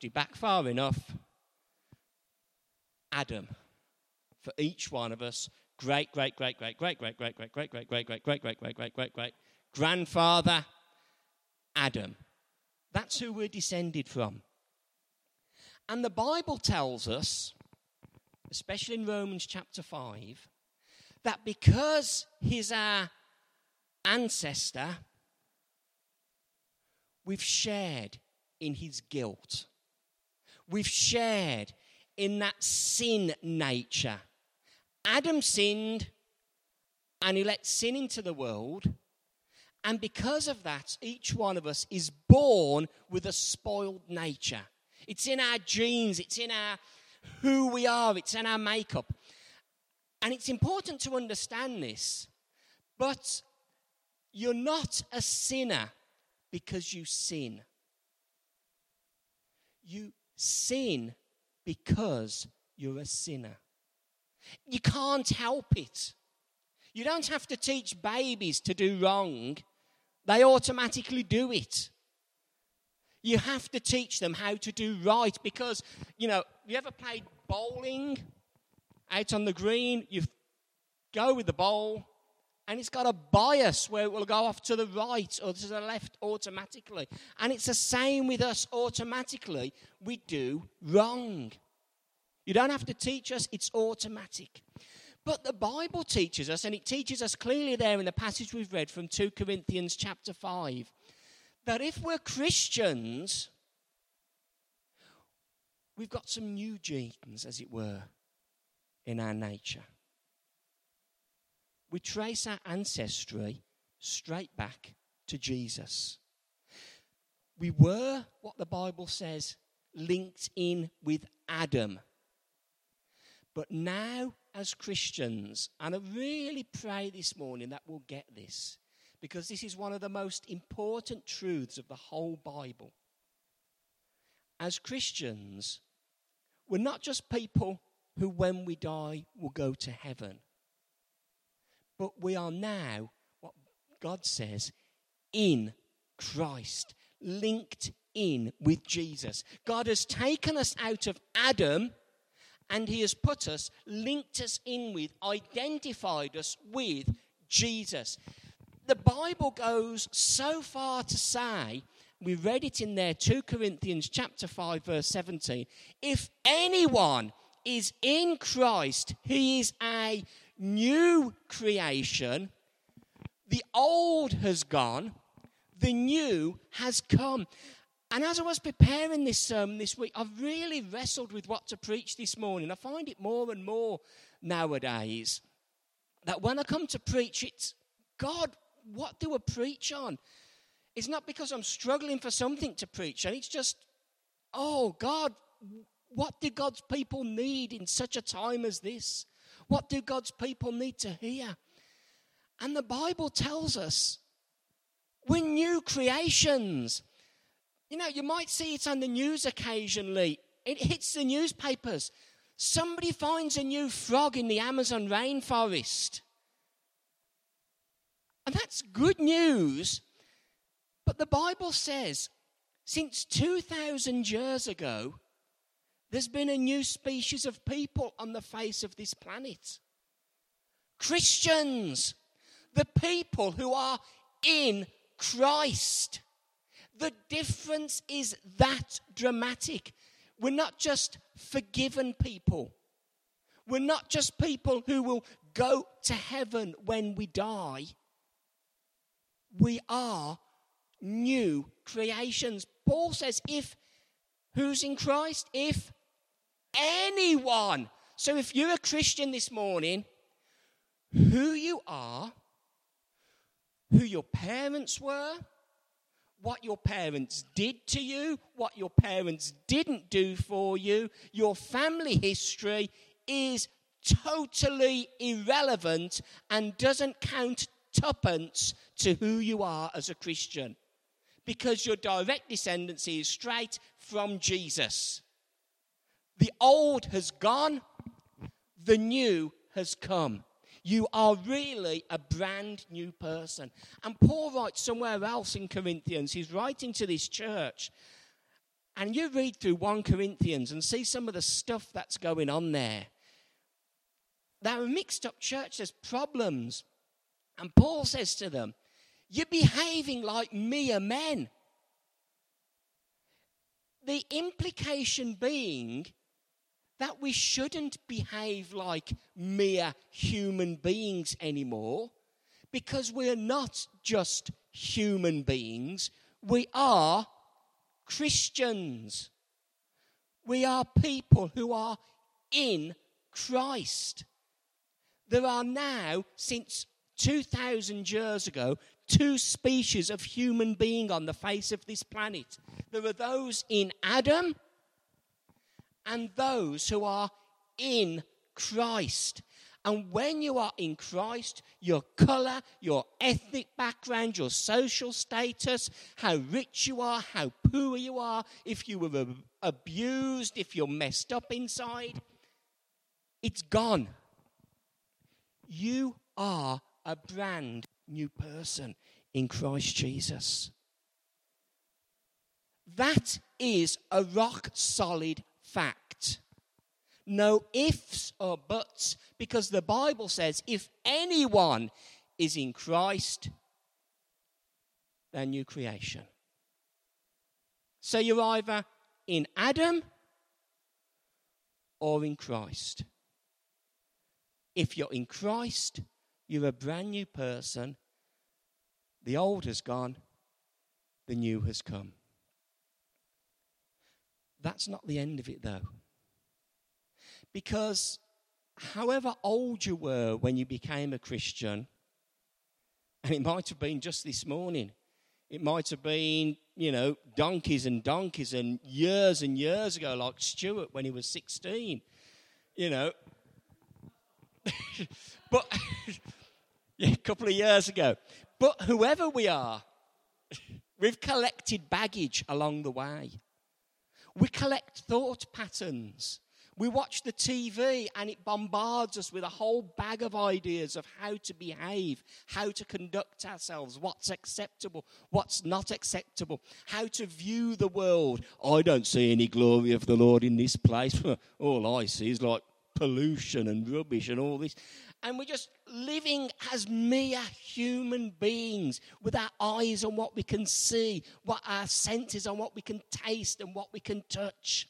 Do back far enough. Adam. For each one of us, great grandfather Adam. That's who we're descended from. And the Bible tells us, especially in Romans chapter 5, that because he's our ancestor, we've shared in his guilt. We've shared in that sin nature. Adam sinned and he let sin into the world. And because of that, each one of us is born with a spoiled nature. It's in our genes, it's in our who we are, it's in our makeup. And it's important to understand this. But you're not a sinner because you sin. You sin because you're a sinner. You can't help it. You don't have to teach babies to do wrong. They automatically do it. You have to teach them how to do right because, you ever played bowling out on the green? You go with the ball and it's got a bias where it will go off to the right or to the left automatically. And it's the same with us automatically. We do wrong. You don't have to teach us, it's automatic. But the Bible teaches us, and it teaches us clearly there in the passage we've read from 2 Corinthians chapter 5, that if we're Christians, we've got some new genes, as it were, in our nature. We trace our ancestry straight back to Jesus. We were, what the Bible says, linked in with Adam. But now, as Christians, and I really pray this morning that we'll get this, because this is one of the most important truths of the whole Bible. As Christians, we're not just people who, when we die, will go to heaven. But we are now, what God says, in Christ, linked in with Jesus. God has taken us out of Adam, and he has put us, linked us in with, identified us with Jesus. The Bible goes so far to say, we read it in there, 2 Corinthians chapter 5, verse 17. If anyone is in Christ, he is a new creation. The old has gone, the new has come. And as I was preparing this sermon this week, I've really wrestled with what to preach this morning. I find it more and more nowadays that when I come to preach, it's, God, what do I preach on? It's not because I'm struggling for something to preach, and it's just, oh, God, what do God's people need in such a time as this? What do God's people need to hear? And the Bible tells us we're new creations. You might see it on the news occasionally. It hits the newspapers. Somebody finds a new frog in the Amazon rainforest. And that's good news. But the Bible says, since 2,000 years ago, there's been a new species of people on the face of this planet. Christians, the people who are in Christ. The difference is that dramatic. We're not just forgiven people. We're not just people who will go to heaven when we die. We are new creations. Paul says, who's in Christ? If anyone. So if you're a Christian this morning, who you are, who your parents were, what your parents did to you, what your parents didn't do for you, your family history is totally irrelevant and doesn't count tuppence to who you are as a Christian, because your direct descendancy is straight from Jesus. The old has gone, the new has come. You are really a brand new person. And Paul writes somewhere else in Corinthians, he's writing to this church, And you read through 1 Corinthians and see some of the stuff that's going on there. They're a mixed up church. There's problems. And Paul says to them, you're behaving like mere men. The implication being that we shouldn't behave like mere human beings anymore, because we're not just human beings. We are Christians. We are people who are in Christ. There are now, since 2,000 years ago, 2 species of human being on the face of this planet. There are those in Adam and those who are in Christ. And when you are in Christ, your colour, your ethnic background, your social status, how rich you are, how poor you are, if you were abused, if you're messed up inside, it's gone. You are a brand new person in Christ Jesus. That is a rock solid fact. No ifs or buts, because the Bible says if anyone is in Christ, they're new creation. So you're either in Adam or in Christ. If you're in Christ, you're a brand new person. The old has gone, the new has come. That's not the end of it, though. Because however old you were when you became a Christian, and it might have been just this morning, it might have been, donkeys and years ago, like Stuart when he was 16, But, a couple of years ago. But whoever we are, we've collected baggage along the way. We collect thought patterns. We watch the TV and it bombards us with a whole bag of ideas of how to behave, how to conduct ourselves, what's acceptable, what's not acceptable, how to view the world. I don't see any glory of the Lord in this place. All I see is like pollution and rubbish and all this. And we're just living as mere human beings with our eyes on what we can see, what our senses on what we can taste and what we can touch.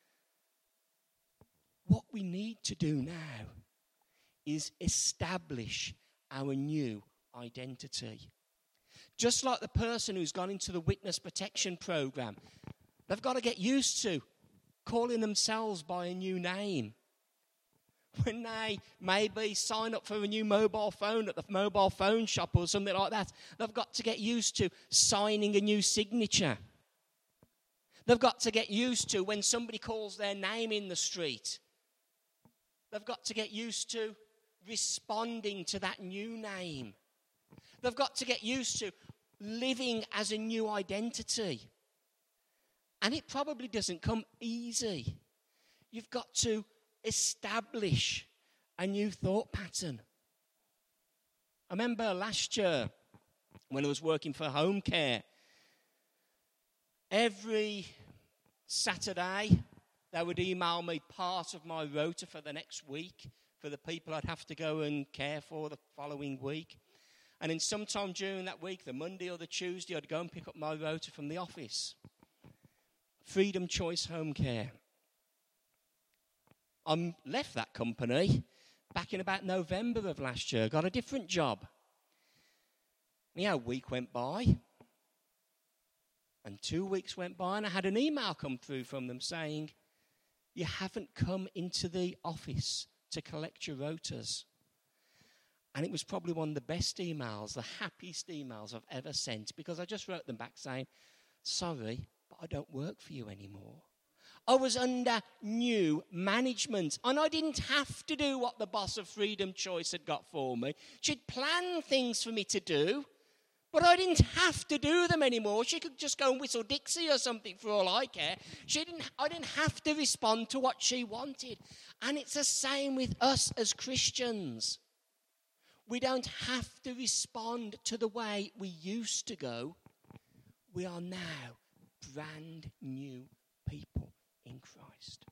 What we need to do now is establish our new identity. Just like the person who's gone into the witness protection program, they've got to get used to calling themselves by a new name. When they maybe sign up for a new mobile phone at the mobile phone shop or something like that, they've got to get used to signing a new signature. They've got to get used to when somebody calls their name in the street. They've got to get used to responding to that new name. They've got to get used to living as a new identity. And it probably doesn't come easy. You've got to establish a new thought pattern. I remember last year when I was working for home care, every Saturday they would email me part of my rota for the next week for the people I'd have to go and care for the following week. And then sometime during that week, the Monday or the Tuesday, I'd go and pick up my rota from the office. Freedom Choice Home Care. I left that company back in about November of last year, got a different job. A week went by, and 2 weeks went by, and I had an email come through from them saying, you haven't come into the office to collect your rotas. And it was probably one of the best emails, the happiest emails I've ever sent, because I just wrote them back saying, sorry, but I don't work for you anymore. I was under new management, and I didn't have to do what the boss of Freedom Choice had got for me. She'd planned things for me to do, but I didn't have to do them anymore. She could just go and whistle Dixie or something for all I care. I didn't have to respond to what she wanted. And it's the same with us as Christians. We don't have to respond to the way we used to go. We are now brand new people in Christ.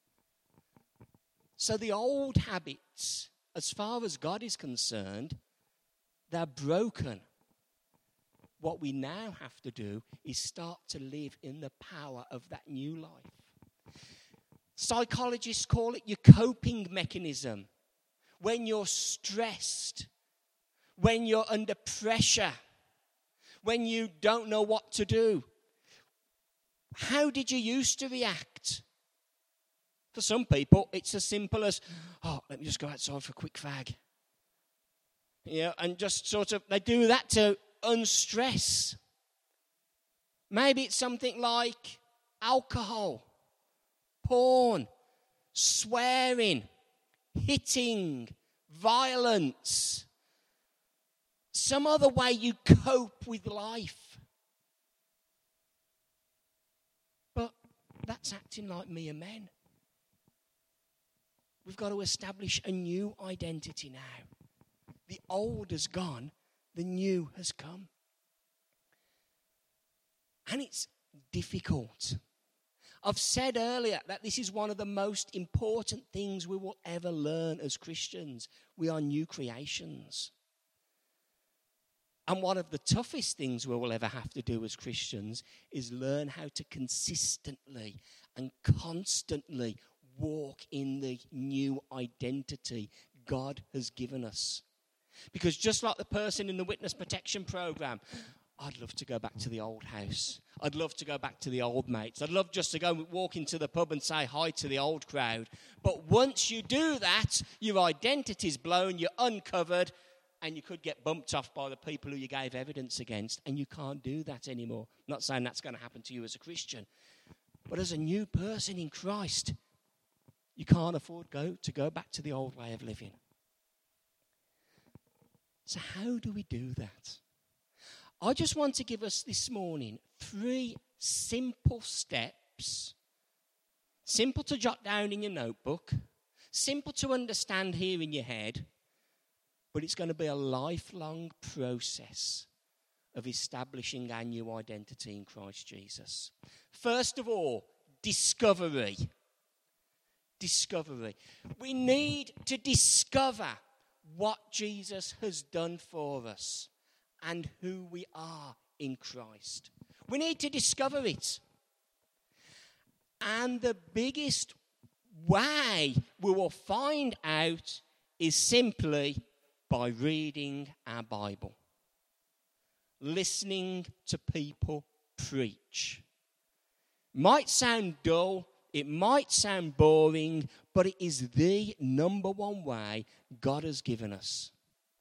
So the old habits, as far as God is concerned, they're broken. What we now have to do is start to live in the power of that new life. Psychologists call it your coping mechanism. When you're stressed, when you're under pressure, when you don't know what to do. How did you used to react? For some people, it's as simple as, let me just go outside for a quick fag. And just sort of, they do that to unstress. Maybe it's something like alcohol, porn, swearing, hitting, violence. Some other way you cope with life. But that's acting like mere men. We've got to establish a new identity now. The old has gone, the new has come. And it's difficult. I've said earlier that this is one of the most important things we will ever learn as Christians. We are new creations. And one of the toughest things we will ever have to do as Christians is learn how to consistently and constantly walk in the new identity God has given us. Because just like the person in the witness protection program, I'd love to go back to the old house. I'd love to go back to the old mates. I'd love just to go walk into the pub and say hi to the old crowd. But once you do that, your identity's blown, you're uncovered, and you could get bumped off by the people who you gave evidence against, and you can't do that anymore. I'm not saying that's going to happen to you as a Christian. But as a new person in Christ, you can't afford to go back to the old way of living. So how do we do that? I just want to give us this morning 3 simple steps. Simple to jot down in your notebook. Simple to understand here in your head. But it's going to be a lifelong process of establishing our new identity in Christ Jesus. First of all, discovery. Discovery. We need to discover what Jesus has done for us and who we are in Christ. We need to discover it. And the biggest way we will find out is simply by reading our Bible, listening to people preach. Might sound dull, it might sound boring, but it is the number one way God has given us.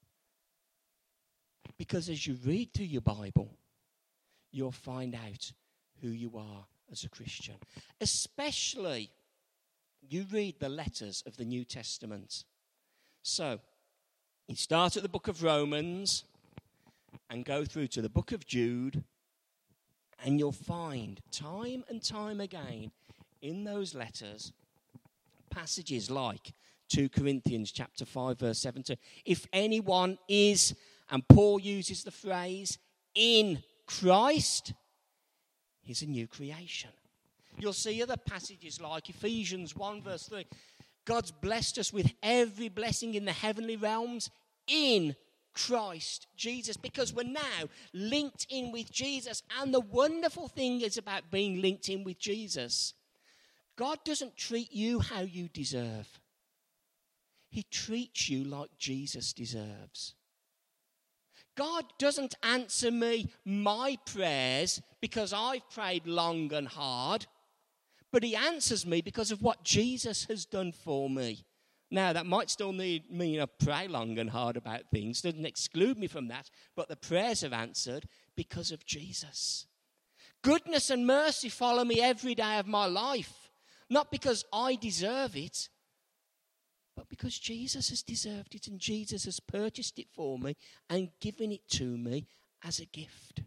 Because as you read through your Bible, you'll find out who you are as a Christian. Especially, you read the letters of the New Testament. So, you start at the book of Romans and go through to the book of Jude, and you'll find time and time again in those letters passages like 2 Corinthians chapter 5 verse 17. If anyone is, and Paul uses the phrase, in Christ, he's a new creation. You'll see other passages like Ephesians 1 verse 3. God's blessed us with every blessing in the heavenly realms in Christ Jesus, because we're now linked in with Jesus. And the wonderful thing is about being linked in with Jesus, God doesn't treat you how you deserve. He treats you like Jesus deserves. God doesn't answer me my prayers because I've prayed long and hard, but he answers me because of what Jesus has done for me. Now, that might still need me to pray long and hard about things. Doesn't exclude me from that. But the prayers are answered because of Jesus. Goodness and mercy follow me every day of my life. Not because I deserve it, but because Jesus has deserved it and Jesus has purchased it for me and given it to me as a gift.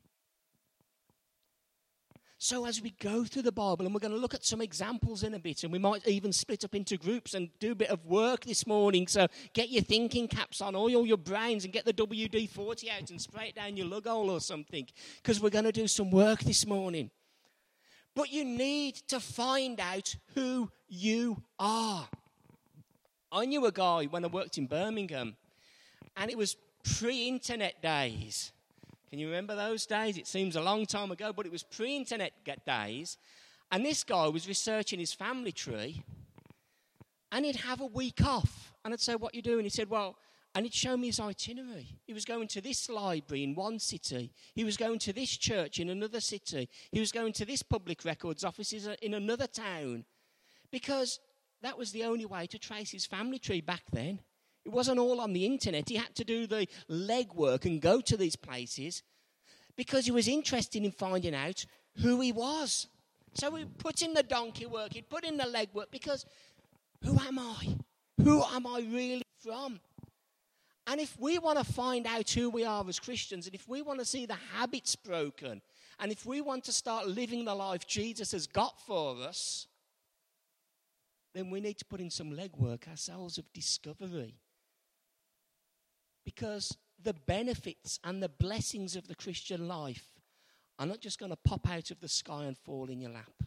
So as we go through the Bible, and we're going to look at some examples in a bit, and we might even split up into groups and do a bit of work this morning. So get your thinking caps on, oil your brains, and get the WD-40 out and spray it down your lug hole or something, because we're going to do some work this morning. But you need to find out who you are. I knew a guy when I worked in Birmingham, and it was pre-internet days. Can you remember those days? It seems a long time ago, but it was pre-internet days. And this guy was researching his family tree, and he'd have a week off. And I'd say, what are you doing? He said, well, and he'd show me his itinerary. He was going to this library in one city. He was going to this church in another city. He was going to this public records office in another town. Because that was the only way to trace his family tree back then. It wasn't all on the internet. He had to do the legwork and go to these places because he was interested in finding out who he was. So he put in the donkey work, he'd put in the legwork, because who am I? Who am I really from? And if we want to find out who we are as Christians, and if we want to see the habits broken, and if we want to start living the life Jesus has got for us, then we need to put in some legwork ourselves of discovery. Because the benefits and the blessings of the Christian life are not just going to pop out of the sky and fall in your lap.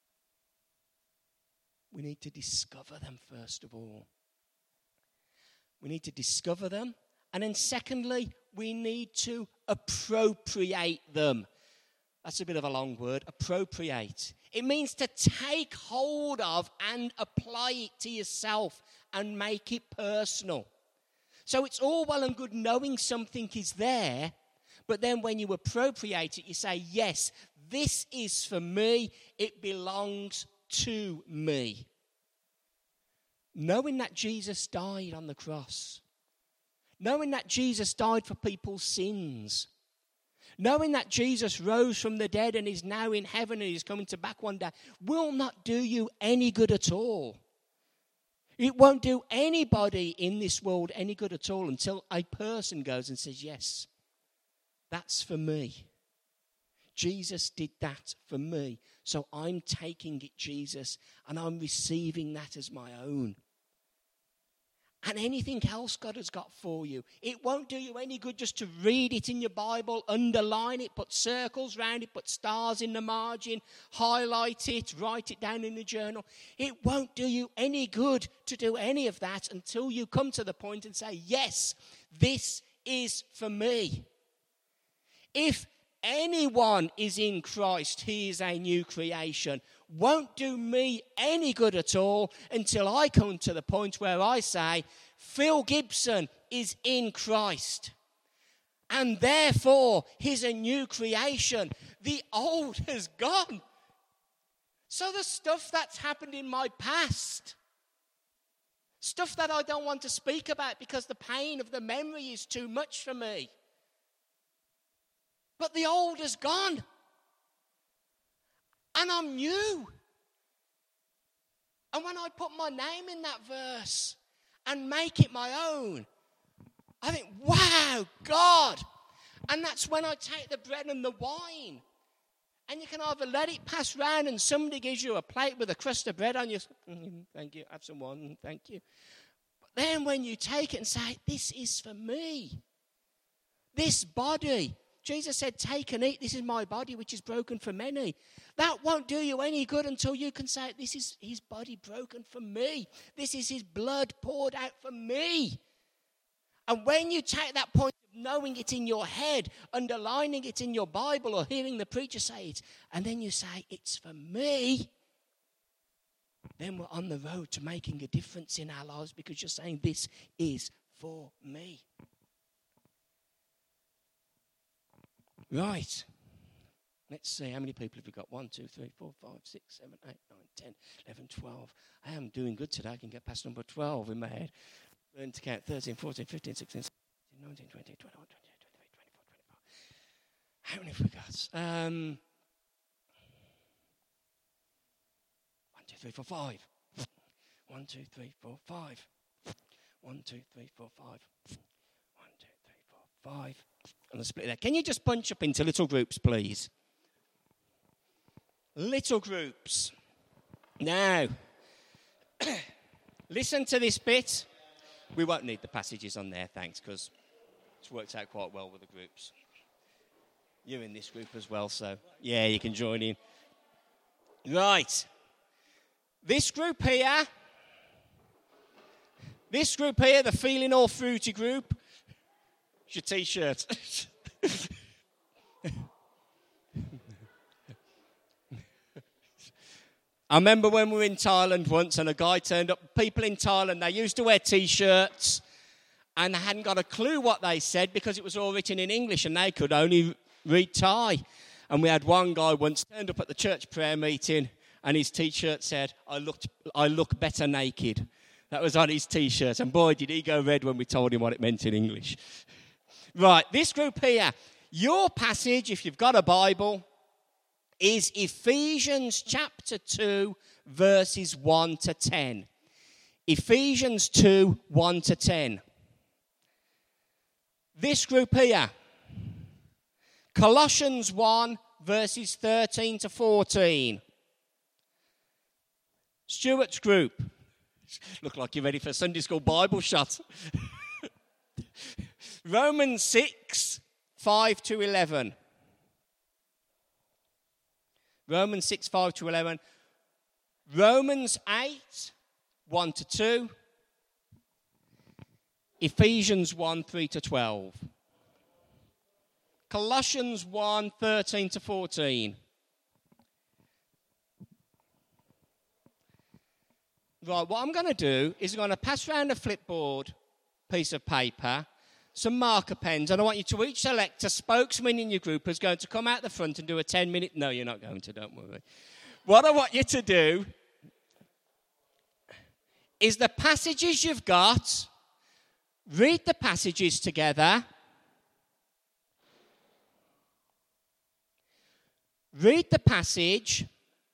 We need to discover them first of all. We need to discover them. And then secondly, we need to appropriate them. That's a bit of a long word, appropriate. It means to take hold of and apply it to yourself and make it personal. So it's all well and good knowing something is there, but then when you appropriate it, you say, yes, this is for me, it belongs to me. Knowing that Jesus died on the cross, knowing that Jesus died for people's sins, knowing that Jesus rose from the dead and is now in heaven and is coming to back one day, will not do you any good at all. It won't do anybody in this world any good at all until a person goes and says, yes, that's for me. Jesus did that for me. So I'm taking it, Jesus, and I'm receiving that as my own. And anything else God has got for you, it won't do you any good just to read it in your Bible, underline it, put circles around it, put stars in the margin, highlight it, write it down in the journal. It won't do you any good to do any of that until you come to the point and say, yes, this is for me. If anyone is in Christ, he is a new creation. Won't do me any good at all until I come to the point where I say, Phil Gibson is in Christ. And therefore, he's a new creation. The old has gone. So the stuff that's happened in my past, stuff that I don't want to speak about because the pain of the memory is too much for me. But the old is gone. And I'm new. And when I put my name in that verse and make it my own, I think, wow, God. And that's when I take the bread and the wine. And you can either let it pass round and somebody gives you a plate with a crust of bread on you. Thank you, have some wine, thank you. But then when you take it and say, this is for me. This body. Jesus said, take and eat, this is my body which is broken for many. That won't do you any good until you can say, this is his body broken for me. This is his blood poured out for me. And when you take that point of knowing it in your head, underlining it in your Bible or hearing the preacher say it, and then you say, it's for me, then we're on the road to making a difference in our lives because you're saying, this is for me. Right. Let's see, how many people have we got? 1, 2, 3, 4, 5, 6, 7, 8, 9, 10, 11, 12. I am doing good today. I can get past number 12 in my head. Learn to count 13, 14, 15, 16, 17, 19, 20, 21, 22, 23, 24, 25. How many have we got? 1, 2, 3, 4, 5. 1, 2, 3, 4, 5. 1, 2, 3, 4, 5. 1, 2, 3, 4, 5. And the split there. Can you just bunch up into little groups, please? Little groups. Now, listen to this bit. We won't need the passages on there, thanks, because it's worked out quite well with the groups. You're in this group as well, so yeah, you can join in. Right. This group here, the Feeling All Fruity group, it's your T-shirt. I remember when we were in Thailand once and a guy turned up. People in Thailand, they used to wear T-shirts and they hadn't got a clue what they said because it was all written in English and they could only read Thai. And we had one guy once turned up at the church prayer meeting and his T-shirt said, I look better naked. That was on his T-shirt. And boy, did he go red when we told him what it meant in English. Right, this group here, your passage, if you've got a Bible, is Ephesians chapter 2, verses 1 to 10. Ephesians 2, 1 to 10. This group here, Colossians 1, verses 13 to 14. Stuart's group. Look like you're ready for a Sunday school Bible shot. Romans 6, 5 to 11. Romans 6, 5 to 11. Romans 8, 1 to 2. Ephesians 1, 3 to 12. Colossians 1, 13 to 14. Right, what I'm going to do is I'm going to pass around a flipboard piece of paper, some marker pens, and I want you to each select a spokesman in your group who's going to come out the front and do a 10-minute... No, you're not going to, don't worry. What I want you to do is the passages you've got, read the passages together, read the passage,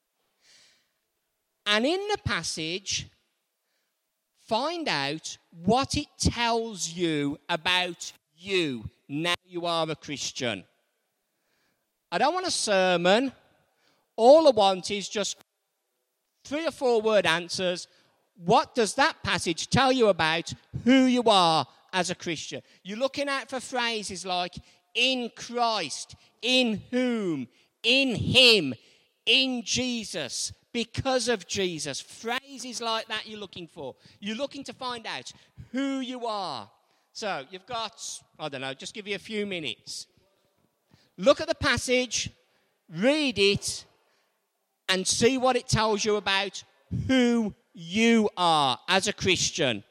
and in the passage, find out what it tells you about you now you are a Christian. I don't want a sermon. All I want is just 3 or 4 word answers. What does that passage tell you about who you are as a Christian? You're looking out for phrases like in Christ, in whom, in him, in Jesus, because of Jesus. Phrases like that you're looking for. You're looking to find out who you are. So you've got, I don't know, just give you a few minutes. Look at the passage, read it, and see what it tells you about who you are as a Christian.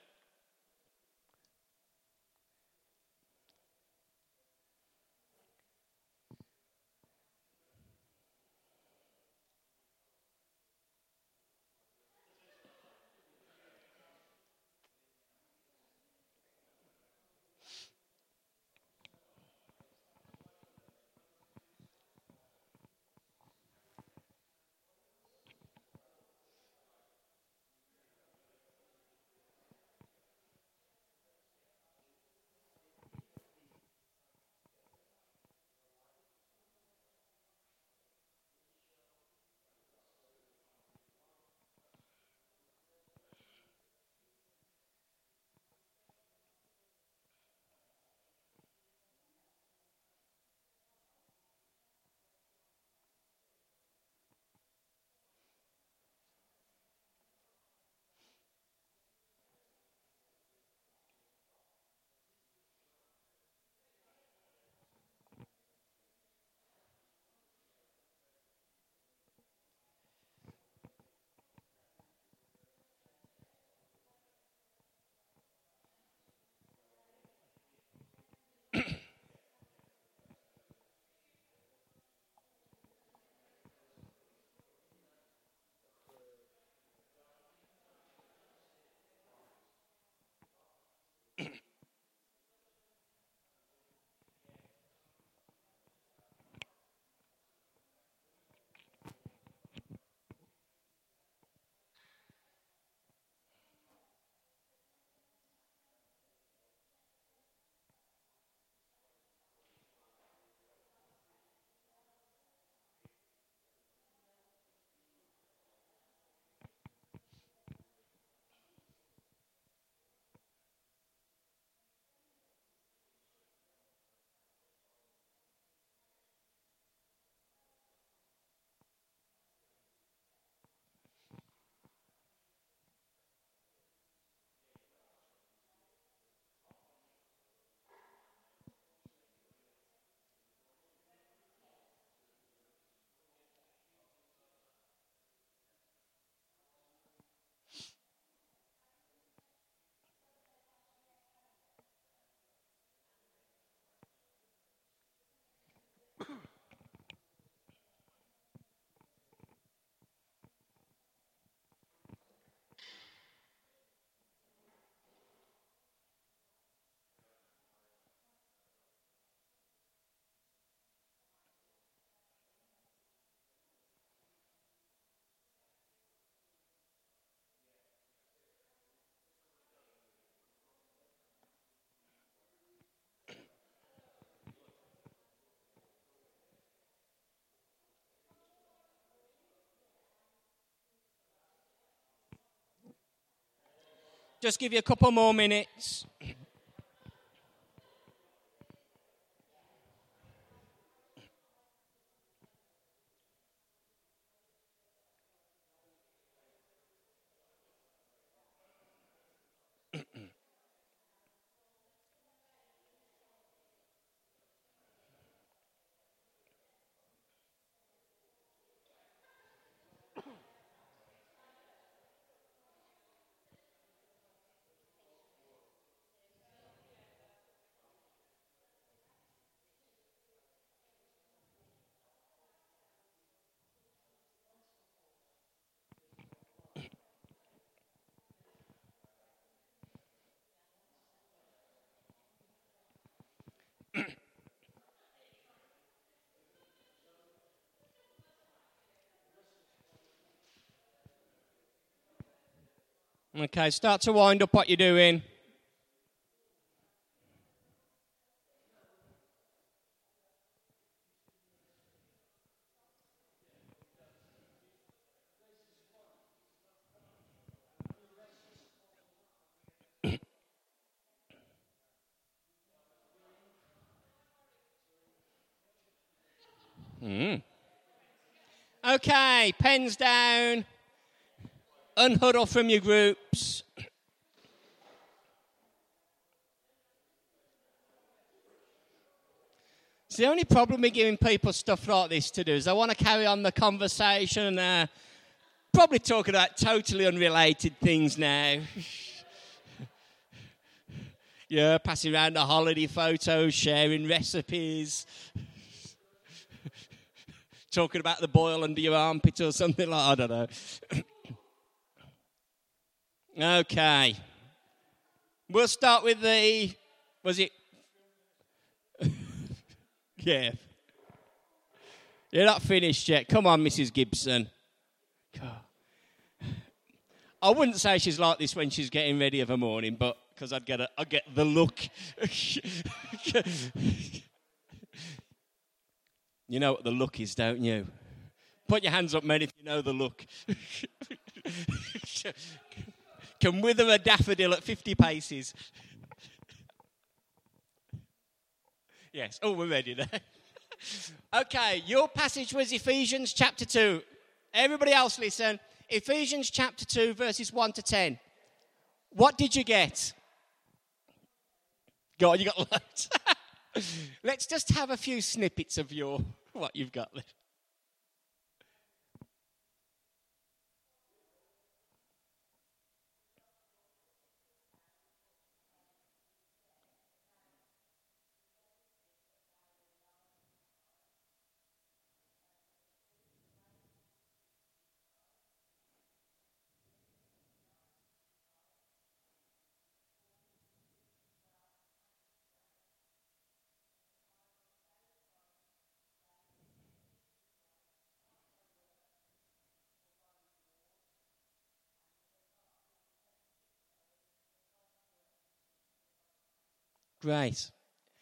Just give you a couple more minutes. Okay, start to wind up what you're doing. Okay, pens down. Unhuddle from your groups. So the only problem with giving people stuff like this to do is I want to carry on the conversation and probably talking about totally unrelated things now. Yeah, passing around the holiday photos, sharing recipes, talking about the boil under your armpit or something like that. I don't know. Okay. We'll start with was it? Yeah. You're not finished yet. Come on, Mrs. Gibson. I wouldn't say she's like this when she's getting ready of a morning, but because I'd get the look. You know what the look is, don't you? Put your hands up, men, if you know the look. Can wither a daffodil at 50 paces. Yes. Oh, we're ready there. Okay, your passage was Ephesians chapter 2. Everybody else listen. Ephesians chapter 2, verses 1 to 10. What did you get? God, you got loads. Let's just have a few snippets of what you've got there. Great.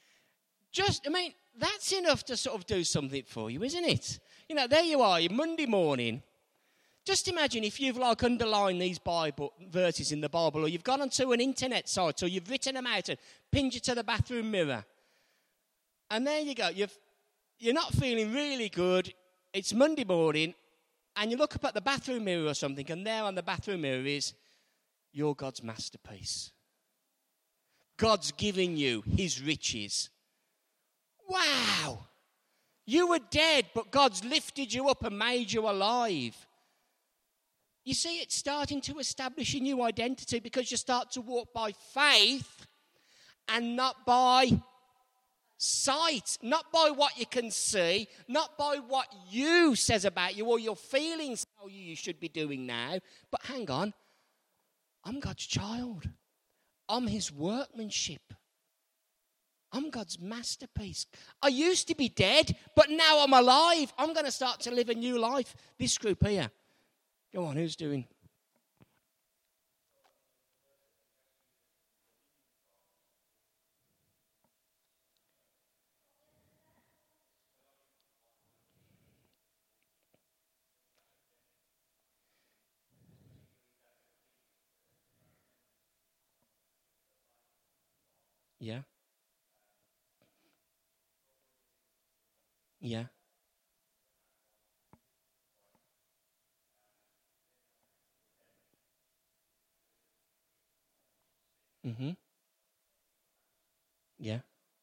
That's enough to sort of do something for you, isn't it? You know, there you are, Monday morning. Just imagine if you've underlined these Bible verses in the Bible, or you've gone onto an internet site, or you've written them out and pinned you to the bathroom mirror. And there you go. You're not feeling really good. It's Monday morning, and you look up at the bathroom mirror or something, and there on the bathroom mirror is, you're God's masterpiece. God's giving you his riches. Wow! You were dead, but God's lifted you up and made you alive. You see, it's starting to establish a new identity because you start to walk by faith and not by sight, not by what you can see, not by what you says about you or your feelings tell you should be doing now. But hang on, I'm God's child. I'm his workmanship. I'm God's masterpiece. I used to be dead, but now I'm alive. I'm going to start to live a new life. This group here. Go on, who's doing? Yeah. Yeah. Mm-hmm. Yeah.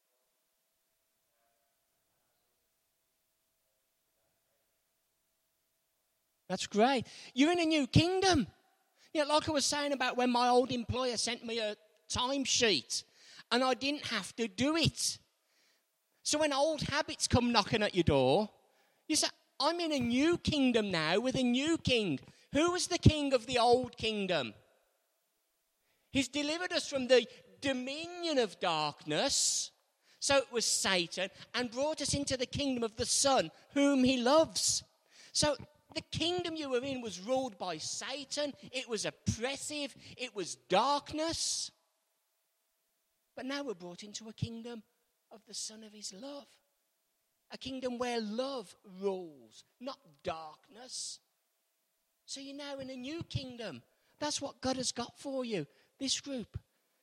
That's great. You're in a new kingdom. Yeah, like I was saying about when my old employer sent me a timesheet and I didn't have to do it. So when old habits come knocking at your door, you say, I'm in a new kingdom now with a new king. Who was the king of the old kingdom? He's delivered us from the dominion of darkness, so it was Satan, and brought us into the kingdom of the Son, whom he loves. So the kingdom you were in was ruled by Satan. It was oppressive. It was darkness. But now we're brought into a kingdom of the Son of his love. A kingdom where love rules, not darkness. So you're now in a new kingdom. That's what God has got for you, this group.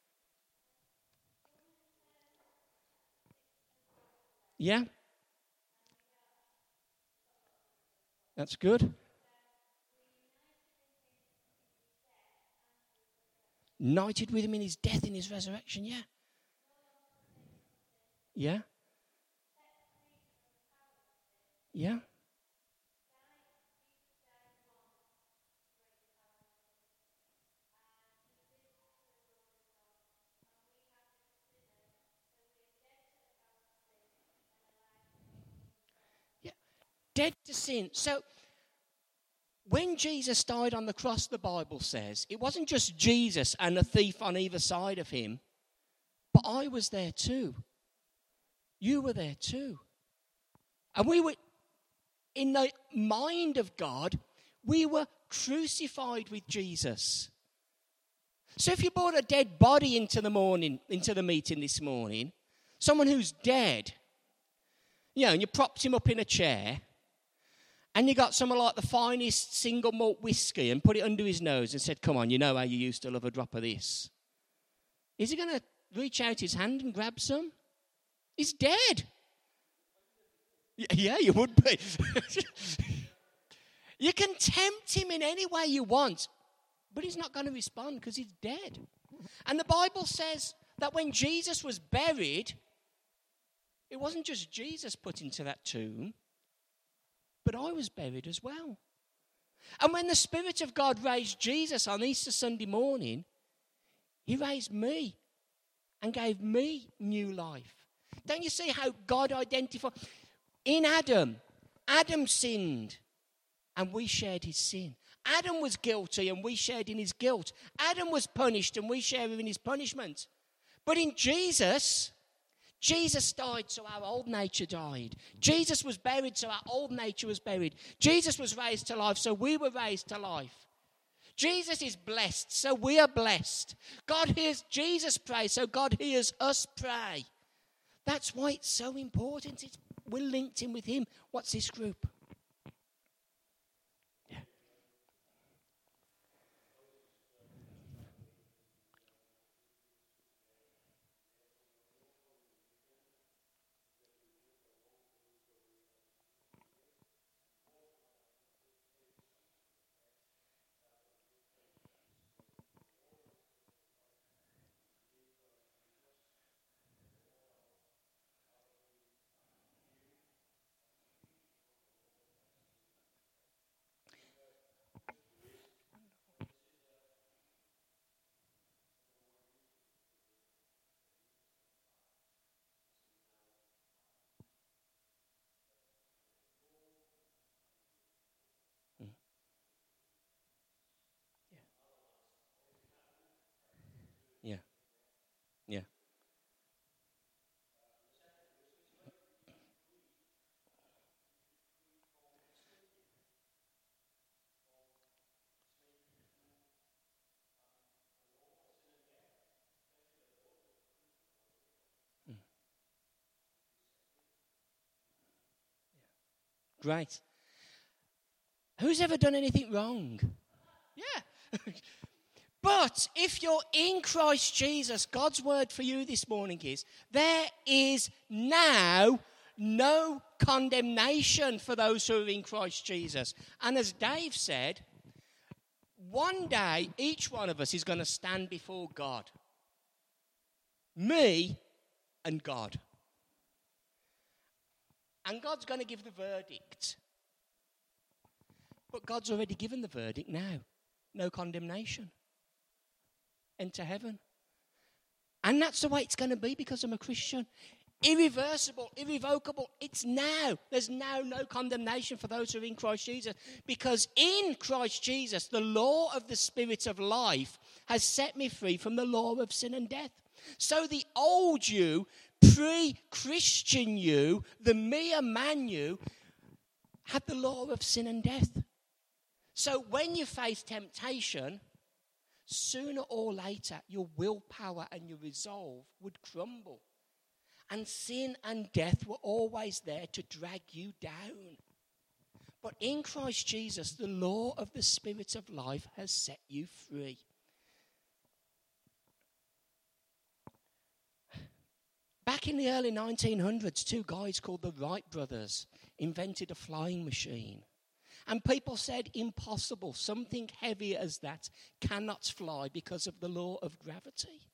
Yeah? That's good. United with him in his death, in his resurrection, yeah. Yeah? Yeah? Yeah. Dead to sin. So when Jesus died on the cross, the Bible says, it wasn't just Jesus and a thief on either side of him, but I was there too. You were there too. And we were, in the mind of God, we were crucified with Jesus. So if you brought a dead body into the meeting this morning, someone who's dead, and you propped him up in a chair, and you got someone like the finest single malt whiskey and put it under his nose and said, come on, you know how you used to love a drop of this. Is he going to reach out his hand and grab some? He's dead. Yeah, you would be. You can tempt him in any way you want, but he's not going to respond because he's dead. And the Bible says that when Jesus was buried, it wasn't just Jesus put into that tomb, but I was buried as well. And when the Spirit of God raised Jesus on Easter Sunday morning, he raised me and gave me new life. Don't you see how God identified? In Adam sinned and we shared his sin. Adam was guilty and we shared in his guilt. Adam was punished and we share in his punishment. But in Jesus died so our old nature died. Jesus was buried so our old nature was buried. Jesus was raised to life so we were raised to life. Jesus is blessed so we are blessed. God hears Jesus pray so God hears us pray. That's why it's so important. We're linked in with him. What's this group? Yeah. Yeah. Yeah. Great. Who's ever done anything wrong? Yeah. But if you're in Christ Jesus, God's word for you this morning is, there is now no condemnation for those who are in Christ Jesus. And as Dave said, one day each one of us is going to stand before God. Me and God. And God's going to give the verdict. But God's already given the verdict now. No condemnation. Enter heaven. And that's the way it's going to be because I'm a Christian. Irreversible, irrevocable. It's now. There's now no condemnation for those who are in Christ Jesus. Because in Christ Jesus, the law of the Spirit of life has set me free from the law of sin and death. So the old you, pre-Christian you, the mere man you, had the law of sin and death. So when you face temptation, sooner or later, your willpower and your resolve would crumble. And sin and death were always there to drag you down. But in Christ Jesus, the law of the Spirit of life has set you free. Back in the early 1900s, two guys called the Wright brothers invented a flying machine. And people said, impossible, something heavy as that cannot fly because of the law of gravity.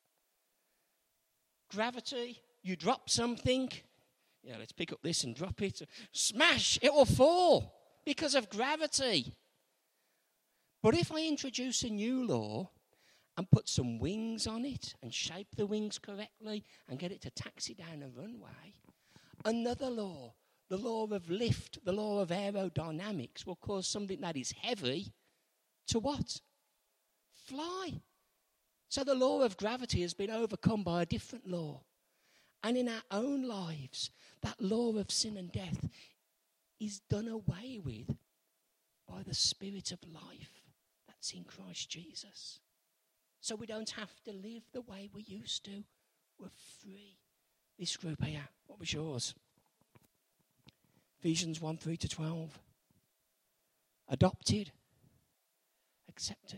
Gravity, you drop something, let's pick up this and drop it. Smash, it will fall because of gravity. But if I introduce a new law and put some wings on it and shape the wings correctly and get it to taxi down a runway, another law, the law of lift, the law of aerodynamics, will cause something that is heavy to what? Fly. So the law of gravity has been overcome by a different law. And in our own lives, that law of sin and death is done away with by the Spirit of life that's in Christ Jesus. So we don't have to live the way we used to. We're free. This group here, what was yours? Ephesians 1, 3-12. Adopted. Accepted.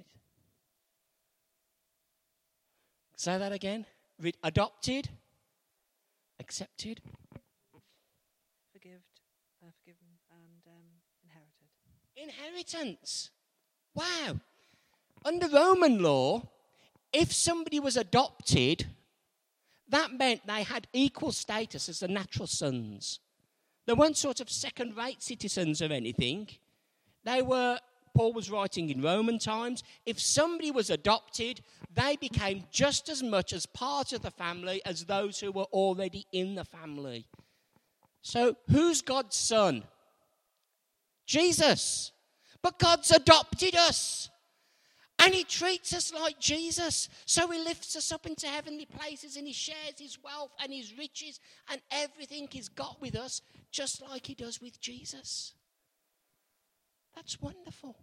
Say that again. Adopted. Accepted. Forgiven and inherited. Inheritance. Wow. Under Roman law, if somebody was adopted, that meant they had equal status as the natural sons. They weren't sort of second-rate citizens or anything. They were, Paul was writing in Roman times, if somebody was adopted, they became just as much as part of the family as those who were already in the family. So who's God's son? Jesus. But God's adopted us. And he treats us like Jesus. So he lifts us up into heavenly places and he shares his wealth and his riches and everything he's got with us, just like he does with Jesus. That's wonderful.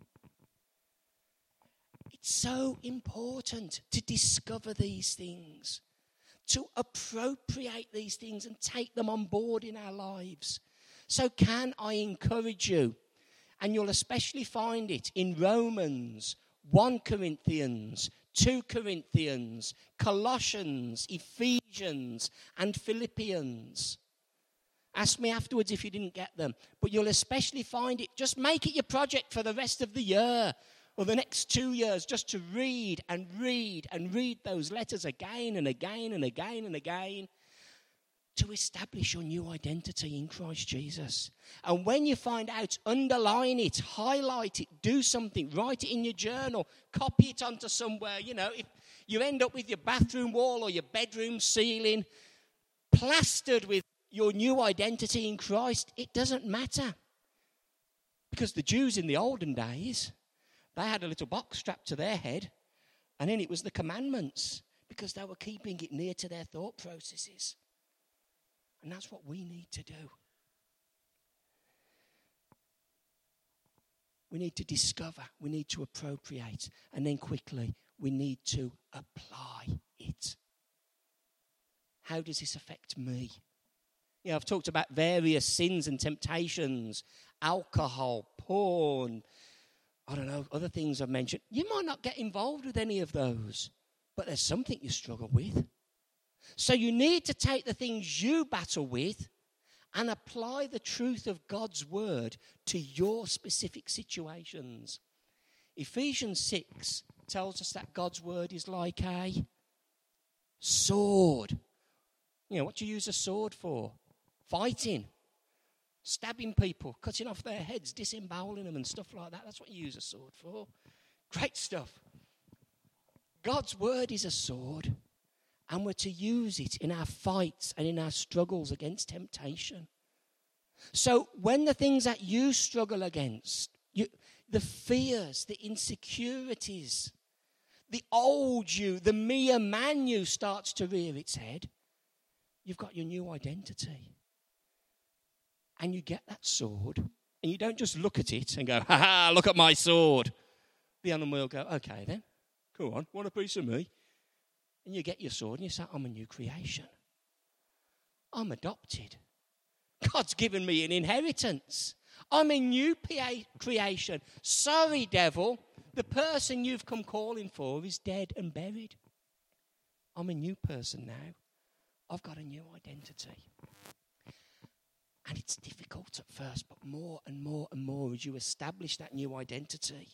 It's so important to discover these things, to appropriate these things and take them on board in our lives. So can I encourage you, and you'll especially find it in Romans, 1 Corinthians, 2 Corinthians, Colossians, Ephesians, and Philippians. Ask me afterwards if you didn't get them. But you'll especially find it. Just make it your project for the rest of the year or the next 2 years, just to read and read and read those letters again and again and again and again, to establish your new identity in Christ Jesus. And when you find out, underline it, highlight it, do something, write it in your journal, copy it onto somewhere. If you end up with your bathroom wall or your bedroom ceiling plastered with your new identity in Christ, it doesn't matter. Because the Jews in the olden days, they had a little box strapped to their head, and in it was the commandments, because they were keeping it near to their thought processes. And that's what we need to do. We need to discover, we need to appropriate, and then quickly, we need to apply it. How does this affect me? I've talked about various sins and temptations, alcohol, porn, I don't know, other things I've mentioned. You might not get involved with any of those, but there's something you struggle with. So you need to take the things you battle with and apply the truth of God's word to your specific situations. Ephesians 6 tells us that God's word is like a sword. You know, what do you use a sword for? Fighting. Stabbing people, cutting off their heads, disemboweling them and stuff like that. That's what you use a sword for. Great stuff. God's word is a sword, and we're to use it in our fights and in our struggles against temptation. So when the things that you struggle against, the fears, the insecurities, the old you, the mere man you starts to rear its head, you've got your new identity. And you get that sword, and you don't just look at it and go, ha ha, look at my sword. The enemy will go, okay then, go on, want a piece of me? And you get your sword and you say, I'm a new creation. I'm adopted. God's given me an inheritance. I'm a new creation. Sorry, devil, the person you've come calling for is dead and buried. I'm a new person now. I've got a new identity. And it's difficult at first, but more and more and more as you establish that new identity,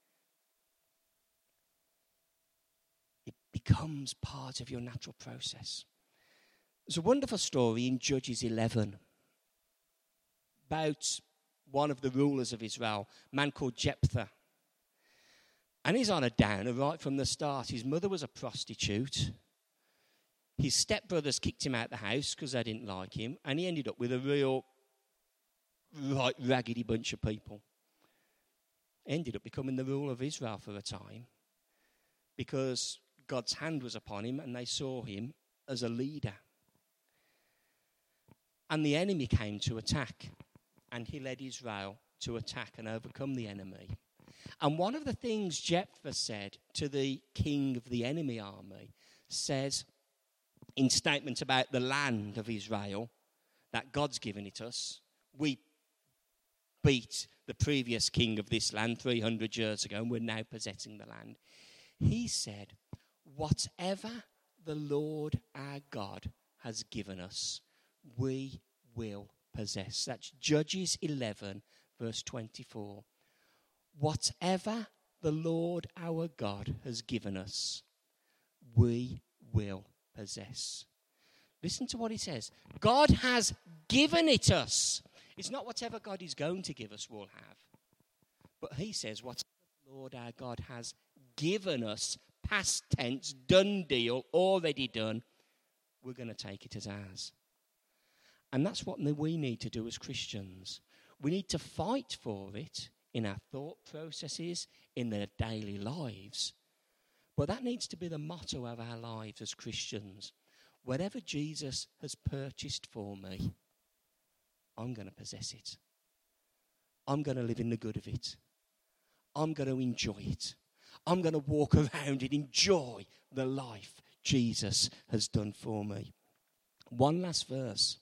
it becomes part of your natural process. There's a wonderful story in Judges 11 about one of the rulers of Israel, a man called Jephthah. And he's on a downer right from the start. His mother was a prostitute. His stepbrothers kicked him out of the house because they didn't like him, and he ended up with a real raggedy bunch of people. Ended up becoming the ruler of Israel for a time because God's hand was upon him and they saw him as a leader. And the enemy came to attack, and he led Israel to attack and overcome the enemy. And one of the things Jephthah said to the king of the enemy army says, in statements about the land of Israel, that God's given it us. We beat the previous king of this land 300 years ago, and we're now possessing the land. He said, whatever the Lord our God has given us, we will possess. That's Judges 11, verse 24. Whatever the Lord our God has given us, we will possess. Listen to what he says. God has given it us. It's not whatever God is going to give us we'll have. But he says whatever the Lord our God has given us, past tense, done deal, already done, we're going to take it as ours. And that's what we need to do as Christians. We need to fight for it in our thought processes, in their daily lives. But that needs to be the motto of our lives as Christians. Whatever Jesus has purchased for me, I'm going to possess it. I'm going to live in the good of it. I'm going to enjoy it. I'm going to walk around and enjoy the life Jesus has done for me. One last verse.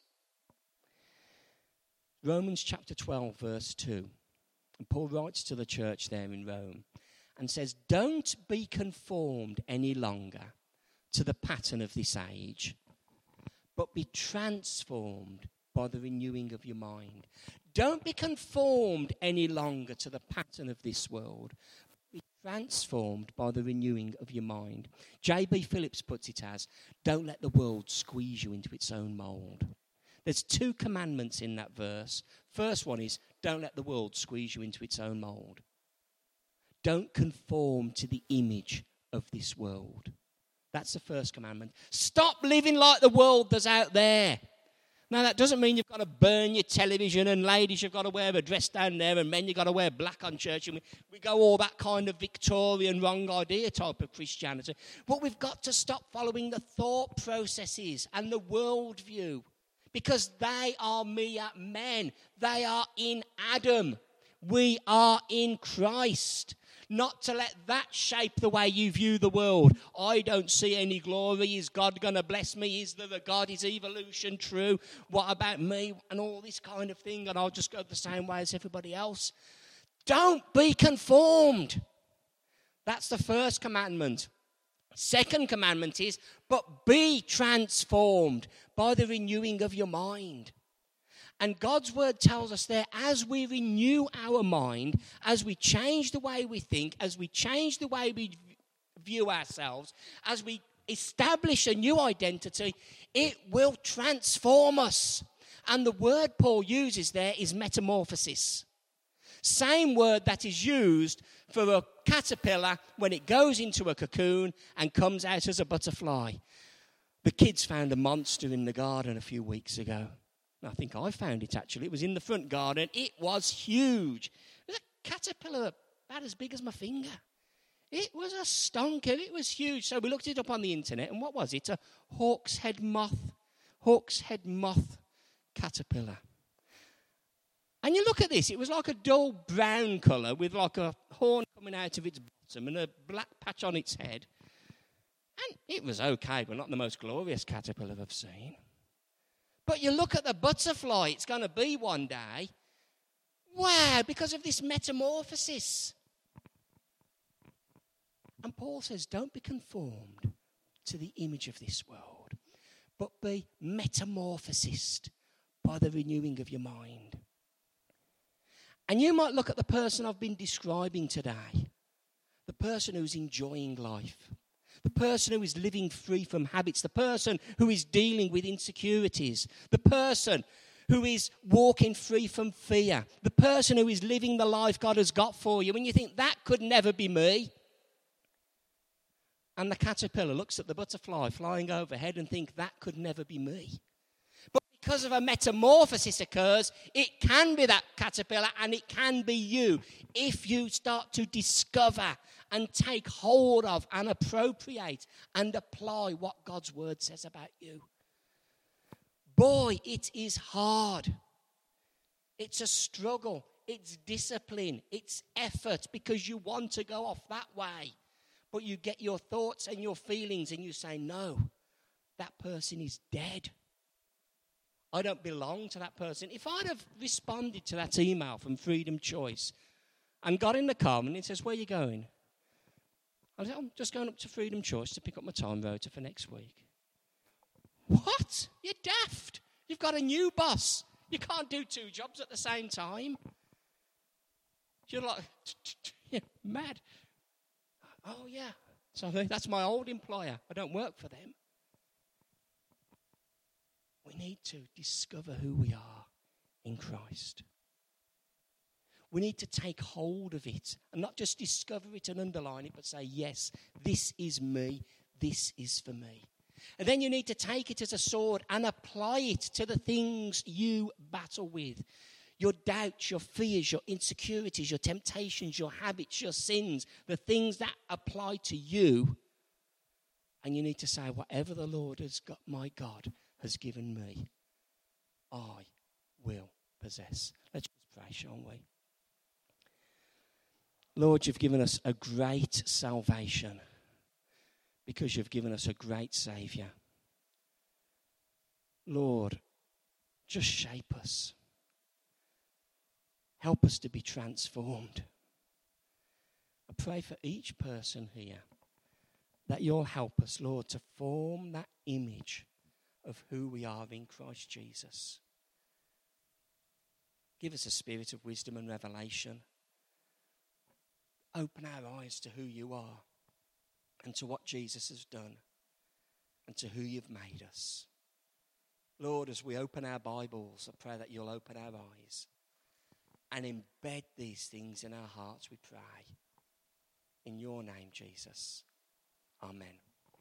Romans chapter 12, verse 2. And Paul writes to the church there in Rome and says, don't be conformed any longer to the pattern of this age, but be transformed by the renewing of your mind. Don't be conformed any longer to the pattern of this world. Be transformed by the renewing of your mind. J.B. Phillips puts it as, don't let the world squeeze you into its own mould. There's two commandments in that verse. First one is, don't let the world squeeze you into its own mould. Don't conform to the image of this world. That's the first commandment. Stop living like the world that's out there. Now, that doesn't mean you've got to burn your television, and ladies, you've got to wear a dress down there, and men, you've got to wear black on church. And we go all that kind of Victorian wrong idea type of Christianity. But we've got to stop following the thought processes and the worldview, because they are mere men. They are in Adam. We are in Christ. Not to let that shape the way you view the world. I don't see any glory. Is God going to bless me? Is there a God? Is evolution true? What about me? And all this kind of thing. And I'll just go the same way as everybody else. Don't be conformed. That's the first commandment. Second commandment is, but be transformed by the renewing of your mind. And God's word tells us there, as we renew our mind, as we change the way we think, as we change the way we view ourselves, as we establish a new identity, it will transform us. And the word Paul uses there is metamorphosis. Same word that is used for a caterpillar when it goes into a cocoon and comes out as a butterfly. The kids found a monster in the garden a few weeks ago. I think I found it, actually. It was in the front garden. It was huge. It was a caterpillar about as big as my finger. It was a stonker. It was huge. So we looked it up on the internet, and what was it? A hawk's head moth caterpillar. And you look at this, it was like a dull brown colour with like a horn coming out of its bottom and a black patch on its head. And it was okay, but not the most glorious caterpillar I've seen. But you look at the butterfly it's going to be one day. Wow, because of this metamorphosis. And Paul says, don't be conformed to the image of this world, but be metamorphosed by the renewing of your mind. And you might look at the person I've been describing today, the person who's enjoying life, the person who is living free from habits, the person who is dealing with insecurities, the person who is walking free from fear, the person who is living the life God has got for you, and you think, that could never be me. And the caterpillar looks at the butterfly flying overhead and think, that could never be me. But because of a metamorphosis occurs, it can be that caterpillar and it can be you if you start to discover and take hold of and appropriate and apply what God's word says about you. Boy, it is hard. It's a struggle. It's discipline. It's effort because you want to go off that way. But you get your thoughts and your feelings and you say, no, that person is dead. I don't belong to that person. If I'd have responded to that email from Freedom Choice and got in the car and it says, where are you going? I said, I'm just going up to Freedom Choice to pick up my time rota for next week. What? You're daft. You've got a new boss. You can't do two jobs at the same time. You're like, you're mad. Oh, yeah. So that's my old employer. I don't work for them. We need to discover who we are in Christ. We need to take hold of it and not just discover it and underline it, but say, yes, this is me. This is for me. And then you need to take it as a sword and apply it to the things you battle with. Your doubts, your fears, your insecurities, your temptations, your habits, your sins, the things that apply to you. And you need to say, whatever the Lord has got, my God has given me, I will possess. Let's just pray, shall we? Lord, you've given us a great salvation because you've given us a great Saviour. Lord, just shape us. Help us to be transformed. I pray for each person here that you'll help us, Lord, to form that image of who we are in Christ Jesus. Give us a spirit of wisdom and revelation. Open our eyes to who you are and to what Jesus has done and to who you've made us. Lord, as we open our Bibles, I pray that you'll open our eyes and embed these things in our hearts, we pray. In your name, Jesus. Amen.